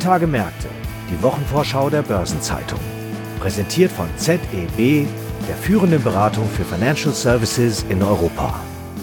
Tage Märkte, die Wochenvorschau der Börsenzeitung. Präsentiert von ZEB, der führenden Beratung für Financial Services in Europa.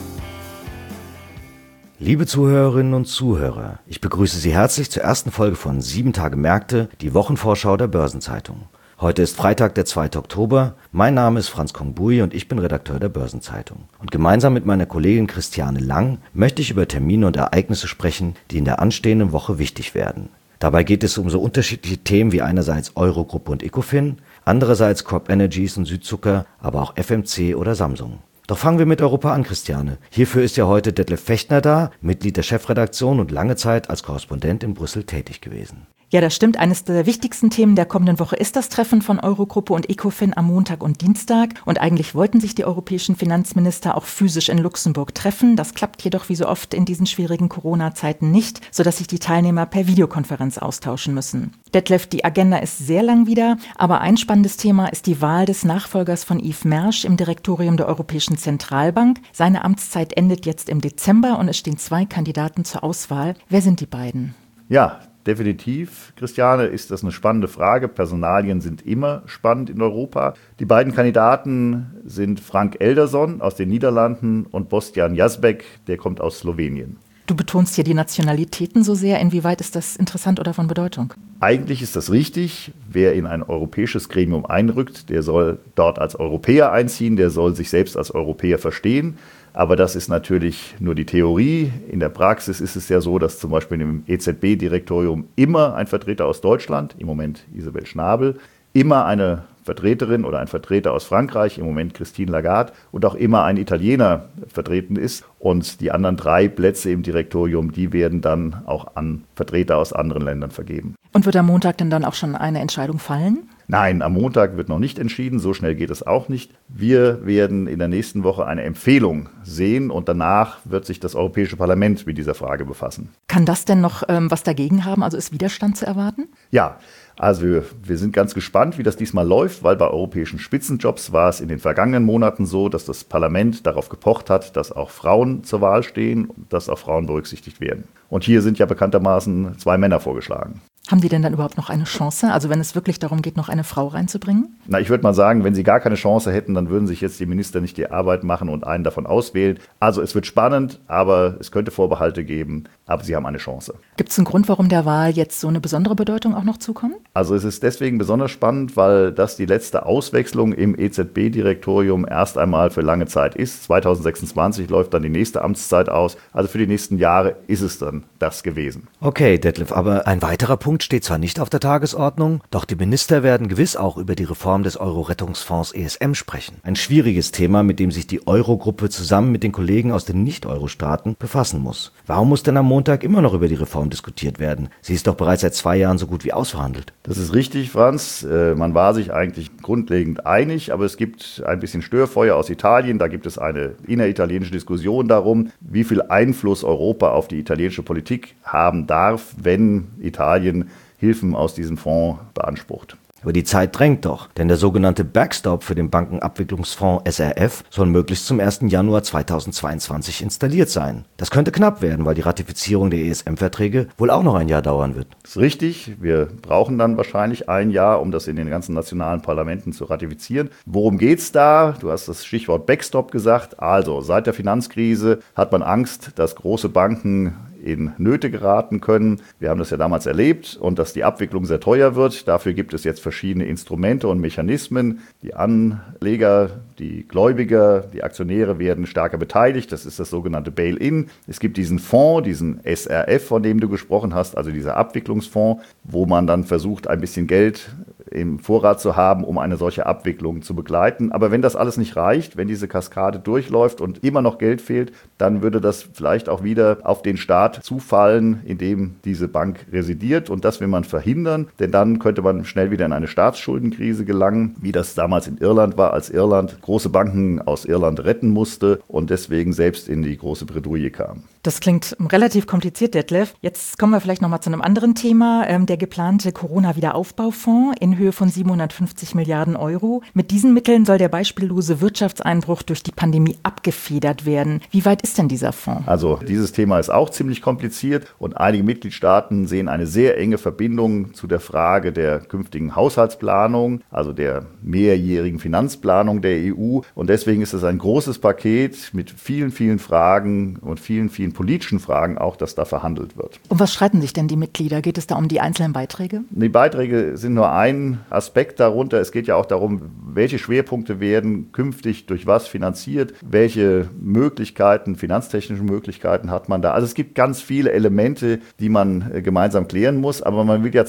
Liebe Zuhörerinnen und Zuhörer, ich begrüße Sie herzlich zur ersten Folge von 7 Tage Märkte, die Wochenvorschau der Börsenzeitung. Heute ist Freitag, der 2. Oktober. Mein Name ist Franz Kongbui und ich bin Redakteur der Börsenzeitung. Und gemeinsam mit meiner Kollegin Christiane Lang möchte ich über Termine und Ereignisse sprechen, die in der anstehenden Woche wichtig werden. Dabei geht es um so unterschiedliche Themen wie einerseits Eurogruppe und Ecofin, andererseits Crop Energies und Südzucker, aber auch FMC oder Samsung. Doch fangen wir mit Europa an, Christiane. Hierfür ist ja heute Detlef Fechtner da, Mitglied der Chefredaktion und lange Zeit als Korrespondent in Brüssel tätig gewesen. Ja, das stimmt. Eines der wichtigsten Themen der kommenden Woche ist das Treffen von Eurogruppe und Ecofin am Montag und Dienstag. Und eigentlich wollten sich die europäischen Finanzminister auch physisch in Luxemburg treffen. Das klappt jedoch wie so oft in diesen schwierigen Corona-Zeiten nicht, sodass sich die Teilnehmer per Videokonferenz austauschen müssen. Detlef, die Agenda ist sehr lang wieder, aber ein spannendes Thema ist die Wahl des Nachfolgers von Yves Mersch im Direktorium der Europäischen Zentralbank. Seine Amtszeit endet jetzt im Dezember und es stehen 2 Kandidaten zur Auswahl. Wer sind die beiden? Ja, definitiv, Christiane, ist das eine spannende Frage. Personalien sind immer spannend in Europa. Die beiden Kandidaten sind Frank Elderson aus den Niederlanden und Boštjan Jazbek, der kommt aus Slowenien. Du betonst hier die Nationalitäten so sehr. Inwieweit ist das interessant oder von Bedeutung? Eigentlich ist das richtig. Wer in ein europäisches Gremium einrückt, der soll dort als Europäer einziehen, der soll sich selbst als Europäer verstehen. Aber das ist natürlich nur die Theorie. In der Praxis ist es ja so, dass zum Beispiel im EZB-Direktorium immer ein Vertreter aus Deutschland, im Moment Isabel Schnabel, immer eine Vertreterin oder ein Vertreter aus Frankreich, im Moment Christine Lagarde, und auch immer ein Italiener vertreten ist. Und die anderen 3 Plätze im Direktorium, die werden dann auch an Vertreter aus anderen Ländern vergeben. Und wird am Montag denn dann auch schon eine Entscheidung fallen? Nein, am Montag wird noch nicht entschieden, so schnell geht es auch nicht. Wir werden in der nächsten Woche eine Empfehlung sehen und danach wird sich das Europäische Parlament mit dieser Frage befassen. Kann das denn noch was dagegen haben? Also ist Widerstand zu erwarten? Ja, also wir sind ganz gespannt, wie das diesmal läuft, weil bei europäischen Spitzenjobs war es in den vergangenen Monaten so, dass das Parlament darauf gepocht hat, dass auch Frauen zur Wahl stehen und dass auch Frauen berücksichtigt werden. Und hier sind ja bekanntermaßen 2 Männer vorgeschlagen. Haben die denn dann überhaupt noch eine Chance? Also wenn es wirklich darum geht, noch eine Frau reinzubringen? Na, ich würde mal sagen, wenn sie gar keine Chance hätten, dann würden sich jetzt die Minister nicht die Arbeit machen und einen davon auswählen. Also es wird spannend, aber es könnte Vorbehalte geben, aber sie haben eine Chance. Gibt es einen Grund, warum der Wahl jetzt so eine besondere Bedeutung auch noch zukommt? Also es ist deswegen besonders spannend, weil das die letzte Auswechslung im EZB-Direktorium erst einmal für lange Zeit ist. 2026 läuft dann die nächste Amtszeit aus. Also für die nächsten Jahre ist es dann das gewesen. Okay, Detlef, aber ein weiterer Punkt steht zwar nicht auf der Tagesordnung, doch die Minister werden gewiss auch über die Reform des Euro-Rettungsfonds ESM sprechen. Ein schwieriges Thema, mit dem sich die Eurogruppe zusammen mit den Kollegen aus den Nicht-Euro-Staaten befassen muss. Warum muss denn am Montag immer noch über die Reform diskutiert werden? Sie ist doch bereits seit 2 Jahren so gut wie ausverhandelt. Das ist richtig, Franz. Man war sich eigentlich grundlegend einig, aber es gibt ein bisschen Störfeuer aus Italien. Da gibt es eine inneritalienische Diskussion darum, wie viel Einfluss Europa auf die italienische Politik haben darf, wenn Italien Hilfen aus diesem Fonds beansprucht. Aber die Zeit drängt doch, denn der sogenannte Backstop für den Bankenabwicklungsfonds SRF soll möglichst zum 1. Januar 2022 installiert sein. Das könnte knapp werden, weil die Ratifizierung der ESM-Verträge wohl auch noch ein Jahr dauern wird. Das ist richtig. Wir brauchen dann wahrscheinlich ein Jahr, um das in den ganzen nationalen Parlamenten zu ratifizieren. Worum geht's da? Du hast das Stichwort Backstop gesagt. Also, seit der Finanzkrise hat man Angst, dass große Banken in Nöte geraten können. Wir haben das ja damals erlebt und dass die Abwicklung sehr teuer wird. Dafür gibt es jetzt verschiedene Instrumente und Mechanismen. Die Anleger, die Gläubiger, die Aktionäre werden stärker beteiligt. Das ist das sogenannte Bail-in. Es gibt diesen Fonds, diesen SRF, von dem du gesprochen hast, also dieser Abwicklungsfonds, wo man dann versucht, ein bisschen Geld im Vorrat zu haben, um eine solche Abwicklung zu begleiten. Aber wenn das alles nicht reicht, wenn diese Kaskade durchläuft und immer noch Geld fehlt, dann würde das vielleicht auch wieder auf den Staat zufallen, in dem diese Bank residiert. Und das will man verhindern, denn dann könnte man schnell wieder in eine Staatsschuldenkrise gelangen, wie das damals in Irland war, als Irland große Banken aus Irland retten musste und deswegen selbst in die große Bredouille kam. Das klingt relativ kompliziert, Detlef. Jetzt kommen wir vielleicht noch mal zu einem anderen Thema. Der geplante Corona-Wiederaufbaufonds in Höhe von 750 Milliarden Euro. Mit diesen Mitteln soll der beispiellose Wirtschaftseinbruch durch die Pandemie abgefedert werden. Wie weit ist denn dieser Fonds? Also dieses Thema ist auch ziemlich kompliziert und einige Mitgliedstaaten sehen eine sehr enge Verbindung zu der Frage der künftigen Haushaltsplanung, also der mehrjährigen Finanzplanung der EU. Und deswegen ist es ein großes Paket mit vielen, vielen Fragen und vielen politischen Fragen auch, dass da verhandelt wird. Um was streiten sich denn die Mitglieder? Geht es da um die einzelnen Beiträge? Die Beiträge sind nur ein Aspekt darunter. Es geht ja auch darum, welche Schwerpunkte werden künftig durch was finanziert, welche Möglichkeiten, finanztechnische Möglichkeiten hat man da. Also es gibt ganz viele Elemente, die man gemeinsam klären muss, aber man will ja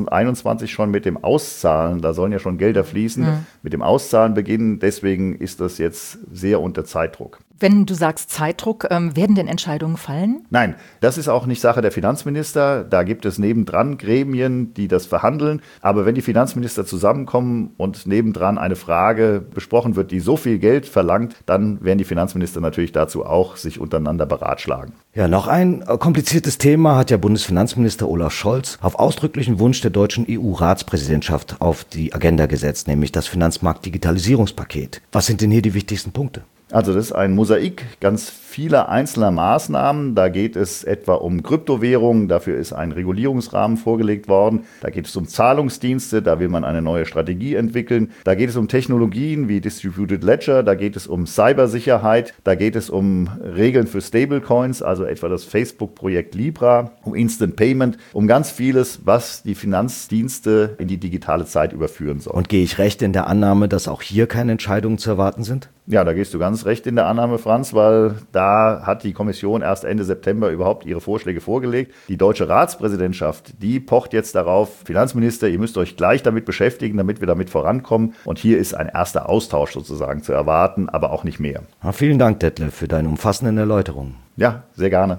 2021 schon mit dem Auszahlen, da sollen ja schon Gelder fließen, mit dem Auszahlen beginnen. Deswegen ist das jetzt sehr unter Zeitdruck. Wenn du sagst Zeitdruck, werden denn Entscheidungen fallen? Nein, das ist auch nicht Sache der Finanzminister. Da gibt es nebendran Gremien, die das verhandeln. Aber wenn die Finanzminister zusammenkommen und nebendran eine Frage besprochen wird, die so viel Geld verlangt, dann werden die Finanzminister natürlich dazu auch sich untereinander beratschlagen. Ja, noch ein kompliziertes Thema hat ja Bundesfinanzminister Olaf Scholz auf ausdrücklichen Wunsch der deutschen EU-Ratspräsidentschaft auf die Agenda gesetzt, nämlich das Finanzmarkt-Digitalisierungspaket. Was sind denn hier die wichtigsten Punkte? Also das ist ein Mosaik ganz vieler einzelner Maßnahmen. Da geht es etwa um Kryptowährungen, dafür ist ein Regulierungsrahmen vorgelegt worden. Da geht es um Zahlungsdienste, da will man eine neue Strategie entwickeln. Da geht es um Technologien wie Distributed Ledger, da geht es um Cybersicherheit, da geht es um Regeln für Stablecoins, also etwa das Facebook-Projekt Libra, um Instant Payment, um ganz vieles, was die Finanzdienste in die digitale Zeit überführen soll. Und gehe ich recht in der Annahme, dass auch hier keine Entscheidungen zu erwarten sind? Ja, da gehst du ganz recht in der Annahme, Franz, weil da hat die Kommission erst Ende September überhaupt ihre Vorschläge vorgelegt. Die deutsche Ratspräsidentschaft, die pocht jetzt darauf, Finanzminister, ihr müsst euch gleich damit beschäftigen, damit wir damit vorankommen. Und hier ist ein erster Austausch sozusagen zu erwarten, aber auch nicht mehr. Vielen Dank, Detlef, für deine umfassenden Erläuterungen. Ja, sehr gerne.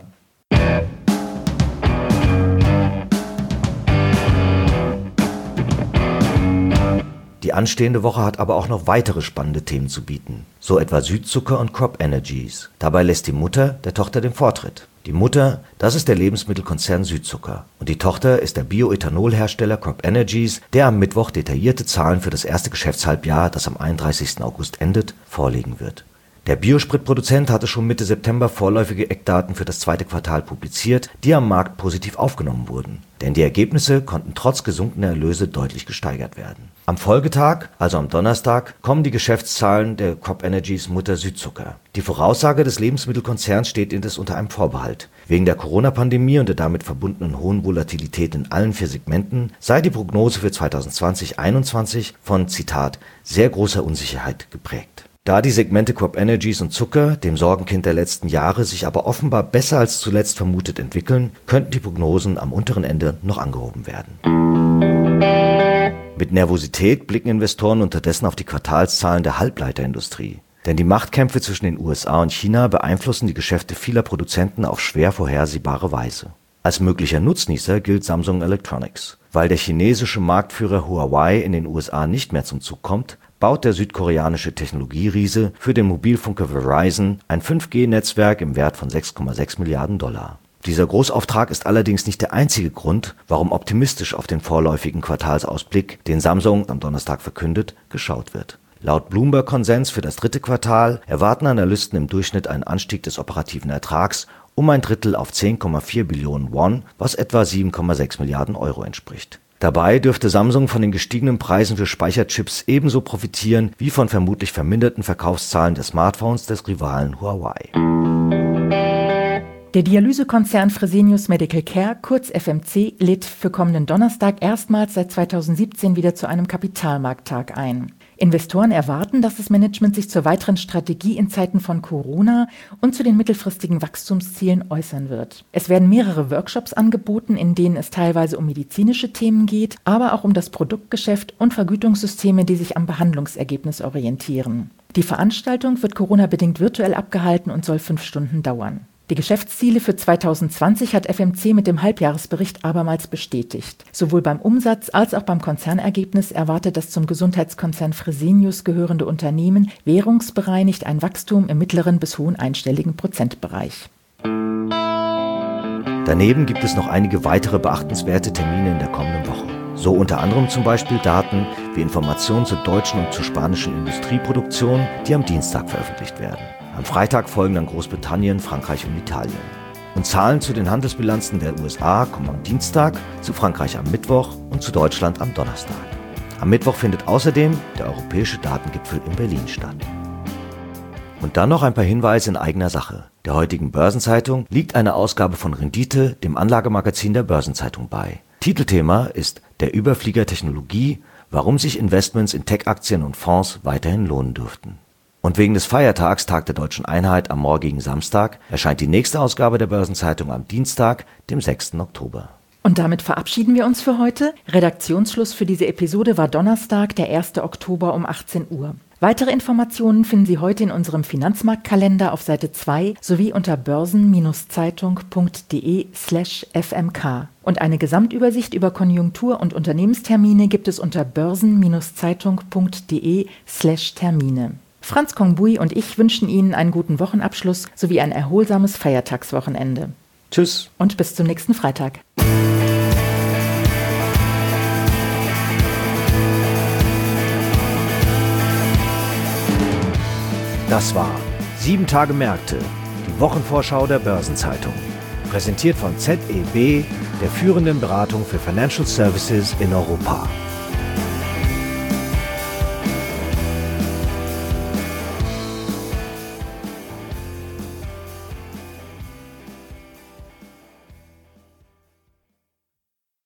Die anstehende Woche hat aber auch noch weitere spannende Themen zu bieten, so etwa Südzucker und Crop Energies. Dabei lässt die Mutter der Tochter den Vortritt. Die Mutter, das ist der Lebensmittelkonzern Südzucker. Und die Tochter ist der Bioethanolhersteller Crop Energies, der am Mittwoch detaillierte Zahlen für das erste Geschäftshalbjahr, das am 31. August endet, vorlegen wird. Der Biospritproduzent hatte schon Mitte September vorläufige Eckdaten für das zweite Quartal publiziert, die am Markt positiv aufgenommen wurden. Denn die Ergebnisse konnten trotz gesunkener Erlöse deutlich gesteigert werden. Am Folgetag, also am Donnerstag, kommen die Geschäftszahlen der Crop Energies Mutter Südzucker. Die Voraussage des Lebensmittelkonzerns steht indes unter einem Vorbehalt. Wegen der Corona-Pandemie und der damit verbundenen hohen Volatilität in allen 4 Segmenten sei die Prognose für 2020-21 von, Zitat, sehr großer Unsicherheit geprägt. Da die Segmente Crop Energies und Zucker, dem Sorgenkind der letzten Jahre, sich aber offenbar besser als zuletzt vermutet entwickeln, könnten die Prognosen am unteren Ende noch angehoben werden. Mit Nervosität blicken Investoren unterdessen auf die Quartalszahlen der Halbleiterindustrie. Denn die Machtkämpfe zwischen den USA und China beeinflussen die Geschäfte vieler Produzenten auf schwer vorhersehbare Weise. Als möglicher Nutznießer gilt Samsung Electronics. Weil der chinesische Marktführer Huawei in den USA nicht mehr zum Zug kommt, baut der südkoreanische Technologieriese für den Mobilfunker Verizon ein 5G-Netzwerk im Wert von 6,6 Milliarden $. Dieser Großauftrag ist allerdings nicht der einzige Grund, warum optimistisch auf den vorläufigen Quartalsausblick, den Samsung am Donnerstag verkündet, geschaut wird. Laut Bloomberg-Konsens für das dritte Quartal erwarten Analysten im Durchschnitt einen Anstieg des operativen Ertrags um ein Drittel auf 10,4 Billionen Won, was etwa 7,6 Milliarden € entspricht. Dabei dürfte Samsung von den gestiegenen Preisen für Speicherchips ebenso profitieren wie von vermutlich verminderten Verkaufszahlen der Smartphones des Rivalen Huawei. Der Dialysekonzern Fresenius Medical Care, kurz FMC, lädt für kommenden Donnerstag erstmals seit 2017 wieder zu einem Kapitalmarkttag ein. Investoren erwarten, dass das Management sich zur weiteren Strategie in Zeiten von Corona und zu den mittelfristigen Wachstumszielen äußern wird. Es werden mehrere Workshops angeboten, in denen es teilweise um medizinische Themen geht, aber auch um das Produktgeschäft und Vergütungssysteme, die sich am Behandlungsergebnis orientieren. Die Veranstaltung wird Corona-bedingt virtuell abgehalten und soll 5 Stunden dauern. Die Geschäftsziele für 2020 hat FMC mit dem Halbjahresbericht abermals bestätigt. Sowohl beim Umsatz als auch beim Konzernergebnis erwartet das zum Gesundheitskonzern Fresenius gehörende Unternehmen währungsbereinigt ein Wachstum im mittleren bis hohen einstelligen Prozentbereich. Daneben gibt es noch einige weitere beachtenswerte Termine in der kommenden Woche. So unter anderem zum Beispiel Daten wie Informationen zur deutschen und zur spanischen Industrieproduktion, die am Dienstag veröffentlicht werden. Am Freitag folgen dann Großbritannien, Frankreich und Italien. Und Zahlen zu den Handelsbilanzen der USA kommen am Dienstag, zu Frankreich am Mittwoch und zu Deutschland am Donnerstag. Am Mittwoch findet außerdem der Europäische Datengipfel in Berlin statt. Und dann noch ein paar Hinweise in eigener Sache. Der heutigen Börsenzeitung liegt eine Ausgabe von Rendite, dem Anlagemagazin der Börsenzeitung, bei. Titelthema ist Der Überflieger Technologie, warum sich Investments in Tech-Aktien und Fonds weiterhin lohnen dürften. Und wegen des Feiertags, Tag der Deutschen Einheit am morgigen Samstag, erscheint die nächste Ausgabe der Börsenzeitung am Dienstag, dem 6. Oktober. Und damit verabschieden wir uns für heute. Redaktionsschluss für diese Episode war Donnerstag, der 1. Oktober um 18 Uhr. Weitere Informationen finden Sie heute in unserem Finanzmarktkalender auf Seite 2 sowie unter börsen-zeitung.de/fmk. Und eine Gesamtübersicht über Konjunktur- und Unternehmenstermine gibt es unter börsen-zeitung.de/Termine. Franz Kongbui und ich wünschen Ihnen einen guten Wochenabschluss sowie ein erholsames Feiertagswochenende. Tschüss und bis zum nächsten Freitag. Das war 7 Tage Märkte, die Wochenvorschau der Börsenzeitung. Präsentiert von ZEB, der führenden Beratung für Financial Services in Europa.